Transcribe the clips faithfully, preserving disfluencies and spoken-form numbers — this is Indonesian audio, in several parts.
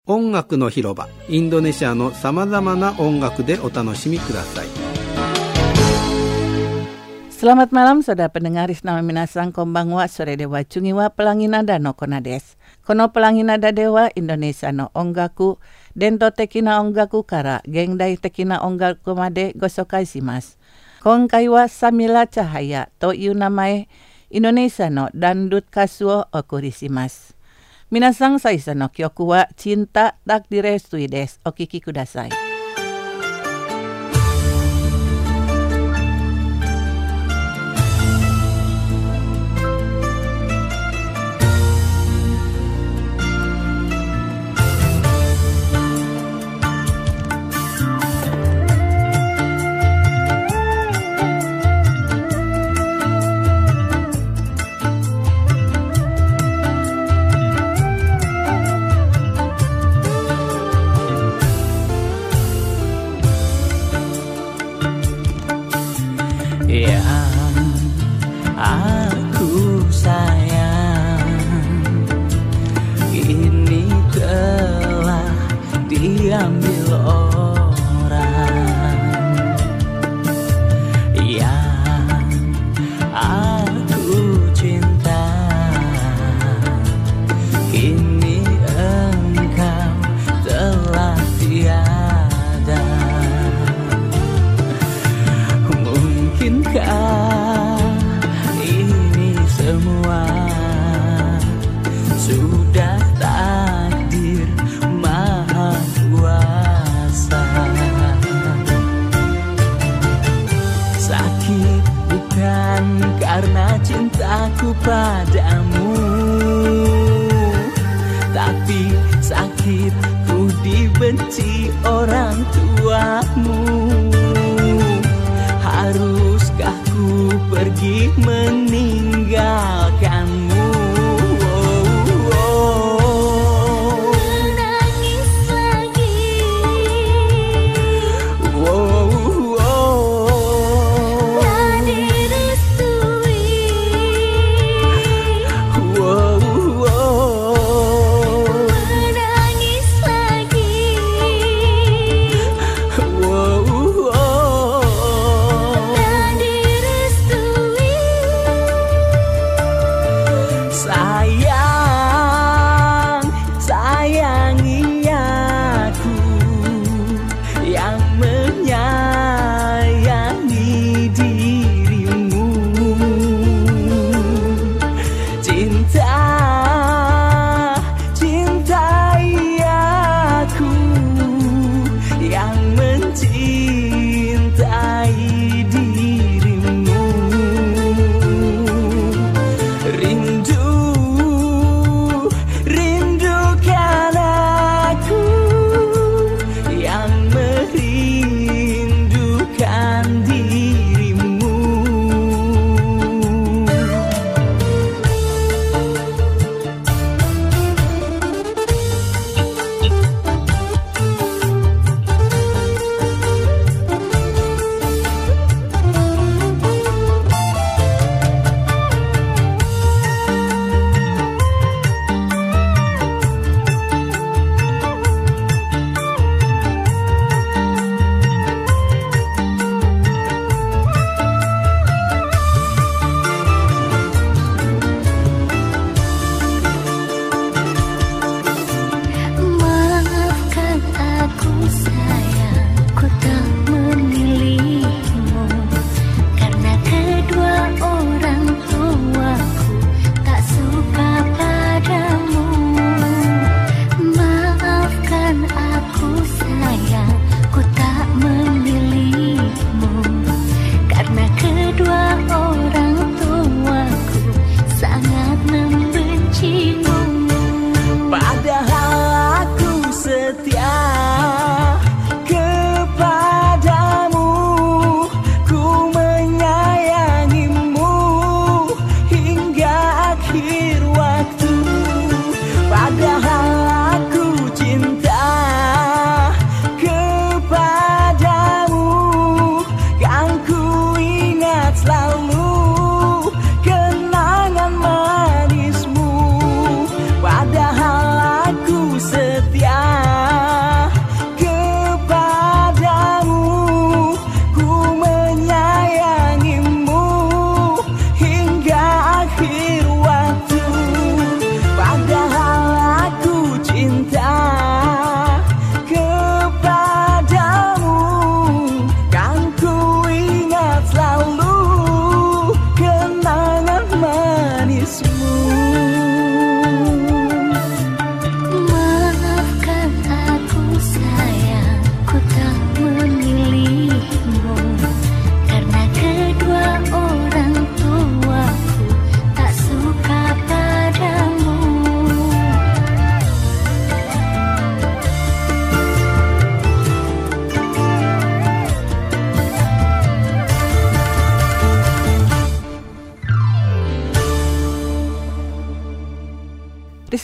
音楽の広場、インドネシアのさまざまな音楽でお楽しみください。 Selamat malam saudara pendengar Isnama Minasang Konbanwa Sore Dewa Cungiwa Pelangi Nada no Konades. Kono Pelangi Nada Dewa Indonesia no Ongaku Dento tekina ongaku kara Gengdai tekina ongaku made gosokai simas. Kongkaiwa Samila Cahaya to iu namae Indonesia no Dandut Kasuo okurisimas. Minasang saisa no kyoku wa cinta tak direstui des okiki kudasai.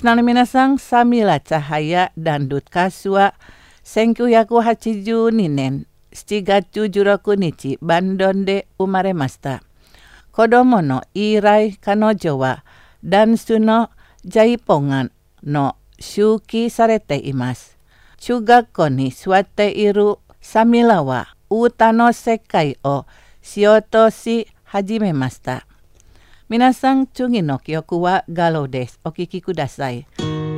Risna minasang samila cahaya dan dut kasua senku yaku hachiju ninen stigachu juraku nichi bandonde umaremasta. Kodomono irai kanojowa dan suno jaipongan no shuki sarete imas. Chugakko ni suate iru samilawa utano sekai o shioto shi hajimemasta. Minasang chungi no kyoku wa galo desu. Okiki kudasai.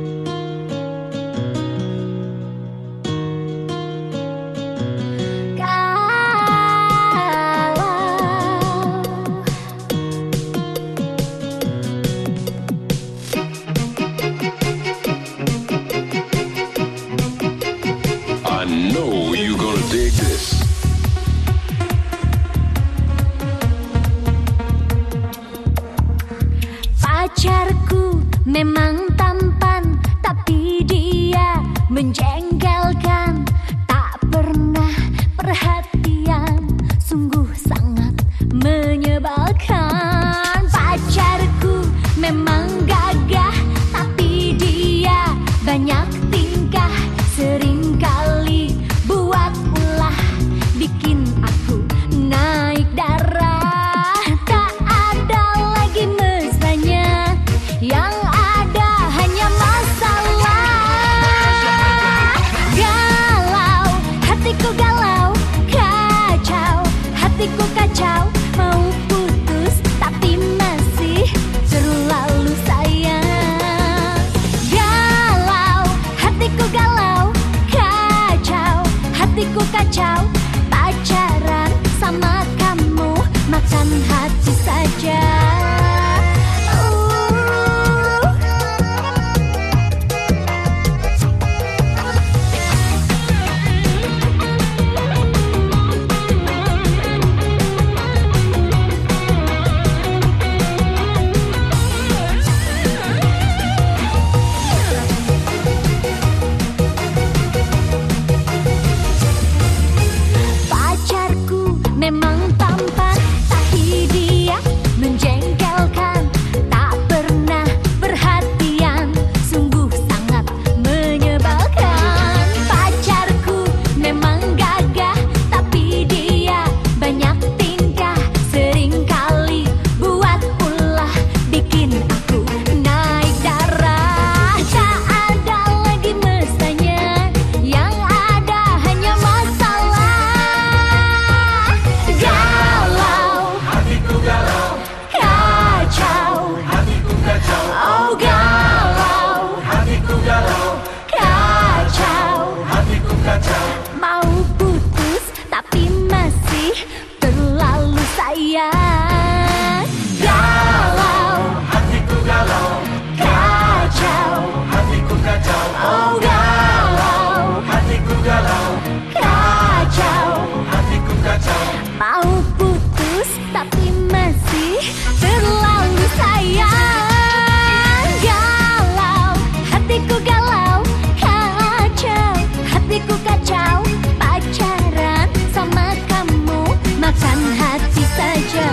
Pacarku memang tampan, tapi dia menjengkelkan. Tak pernah perhatian, sungguh sangat menyebalkan. Pacarku memang gagah, tapi dia banyak tingkah. Seringkali buat ulah, bikin aku naik darah. Tak ada lagi mesranya, yang ada hanya masalah. Galau, hatiku galau, kacau, hatiku kacau. Mau putus tapi masih terlalu sayang. Galau, hatiku galau, kacau, hatiku kacau. Pacaran sama kamu makan hati saja. Pacarku memang tampan, tapi dia menjengkelkan. Tak pernah perhatian, sungguh sangat menyebalkan. Pacarku memang gagah, tapi dia banyak tingkah. Seringkali buat ulah, bikin aku naik darah. Tak ada lagi mesranya, yang ada hanya masalah. Galau, Hatiku galau, kacau, hatiku kacau, oh galau, hatiku galau, kacau. hatiku kacau. Mau putus tapi masih terlalu sayang. Galau, Hatiku galau, kacau, hatiku kacau, oh galau, hatiku galau, kacau. hatiku kacau. Mau putus tapi masih terlalu sayang. Galau, hatiku galau, kacau, hatiku kacau. Pacaran sama kamu makan hati saja.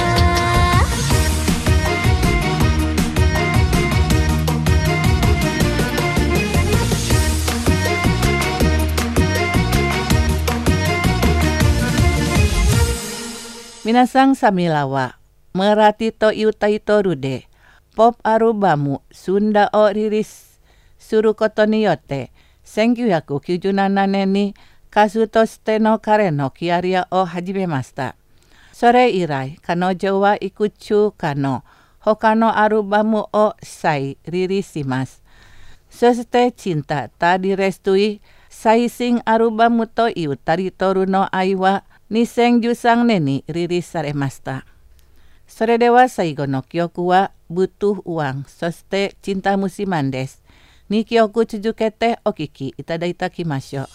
Minasang samilawa, merati to iutai to rude, pop arubamu, sunda o riris, suru kotoniyote, senkyu yaku kyujunana ni kasuto steno kareno kiaria o hajimemasta. Sore irai, kanojo wa ikuchu kano, hokano arubamu o sai ririsimas. Soste cinta ta direstui, sai sing arubamu to iutari toru no aiwa, niseng jusang neni riris saremasta. Sore dewa saigo no kyoku wa butuh uang, soste cinta musiman des. Ni kyoku chujukete okiki itadaita kimasho.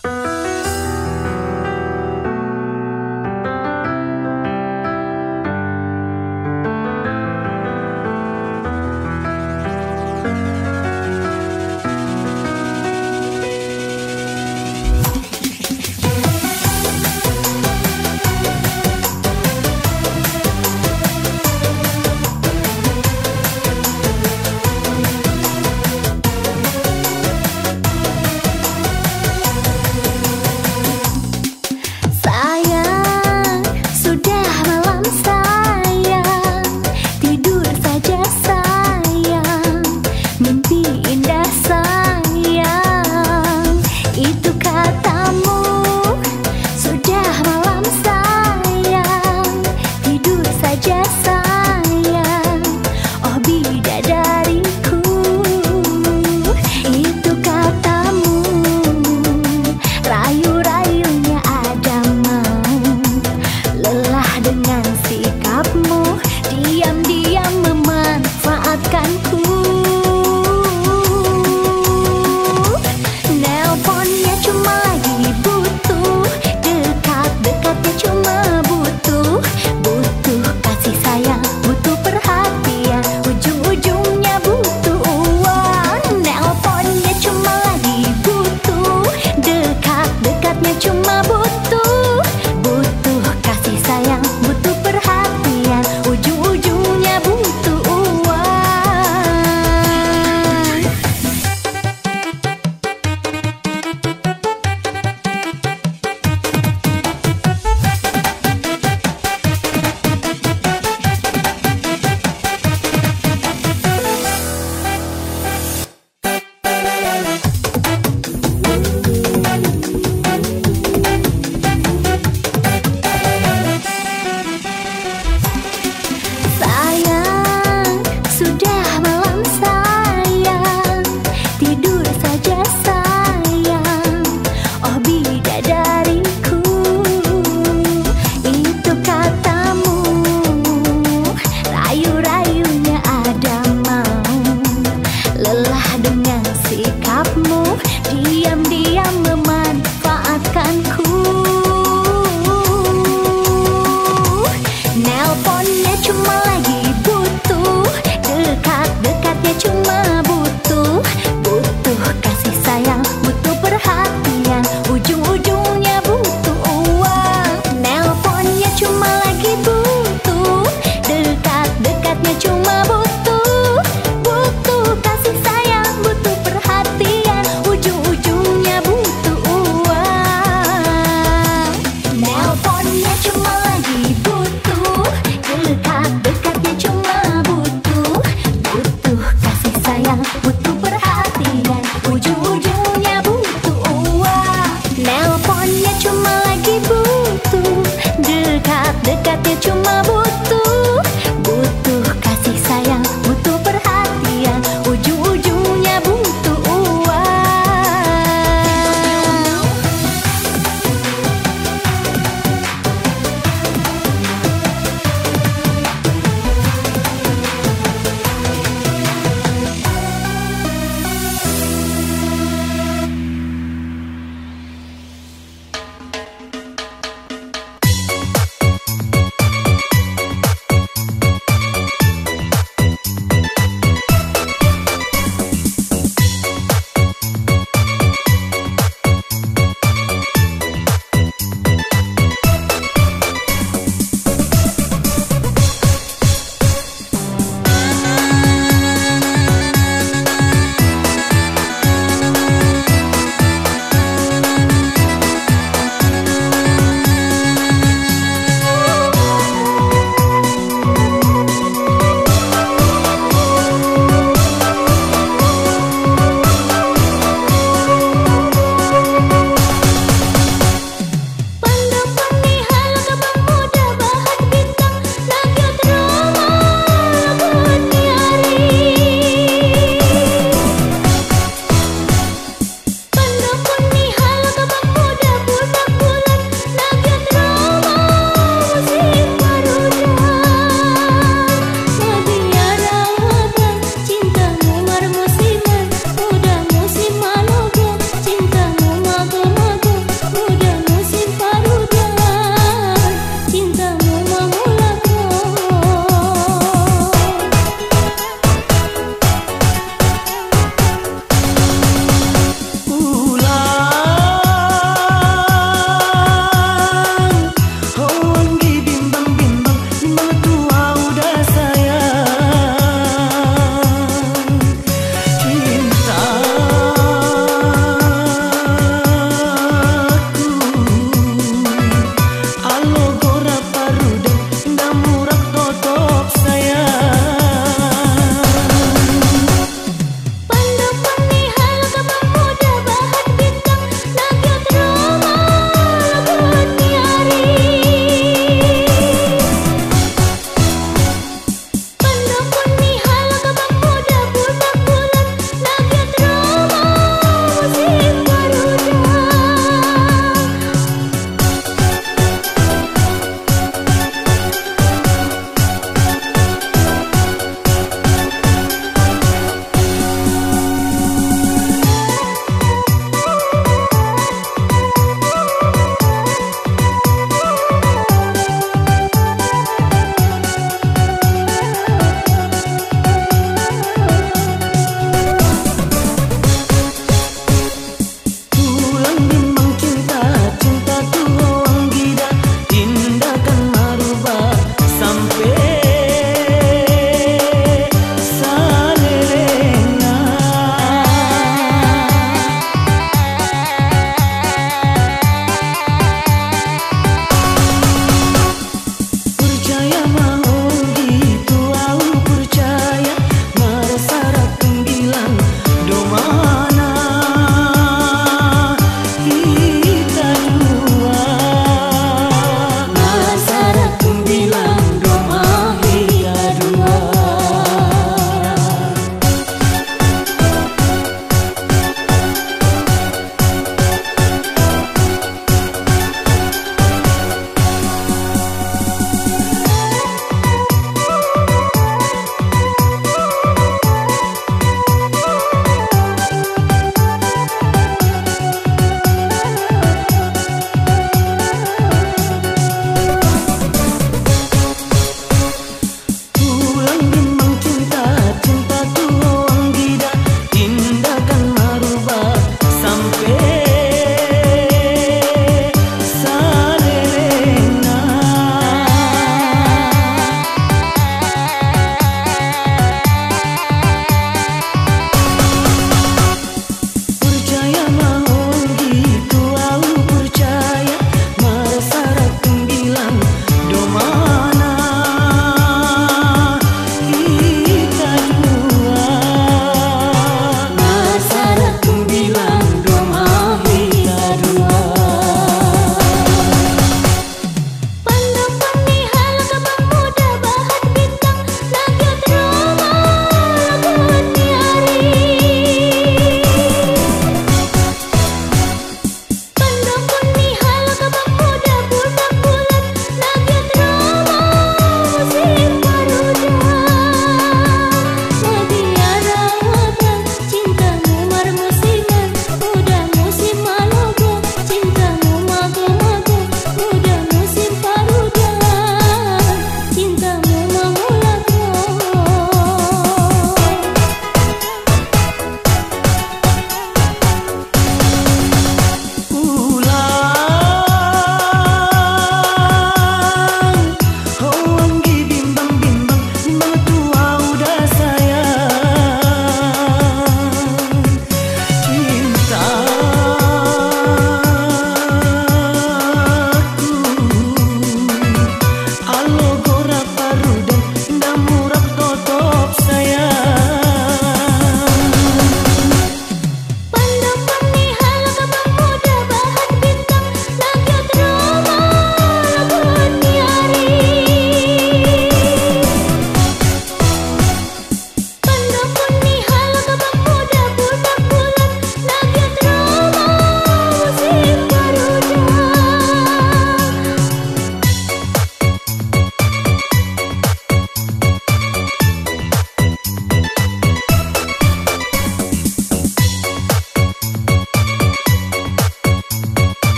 cuma butuh, butuh kasih sayang, butuh perhatian, ujung-ujungnya butuh uang. Sayang, sudah malam sayang, tidur saja sayang. Oh bidadariku, itu katamu, rayu-rayunya ada mau. Lelah dengan sikapmu, diam-diam memanfaatkanku. Nelponnya cuma lagi butuh, dekat-dekatnya cuma butuh, butuh kasih sayang, butuh perhatian, ujung-ujungnya butuh uang. Nelponnya cuma lagi butuh, dekat-dekatnya cuma butuh, butuh kasih sayang, butuh perhatian, ujung-ujungnya butuh uang. Nelponnya cuma lagi butuh, dekat-dekatnya cuma butuh, butuh kasih sayang, butuh perhatian, ujung-ujungnya butuh uang. Nelponnya cuma lagi butuh, dekat-dekatnya cuma butuh, butuh kasih sayang, butuh perhatian, ujung-ujungnya butuh uang.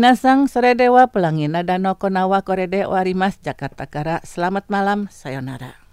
Minasang sore dewa pelangi nada no konawa korede warimas Jakarta Kara. Selamat malam, sayonara.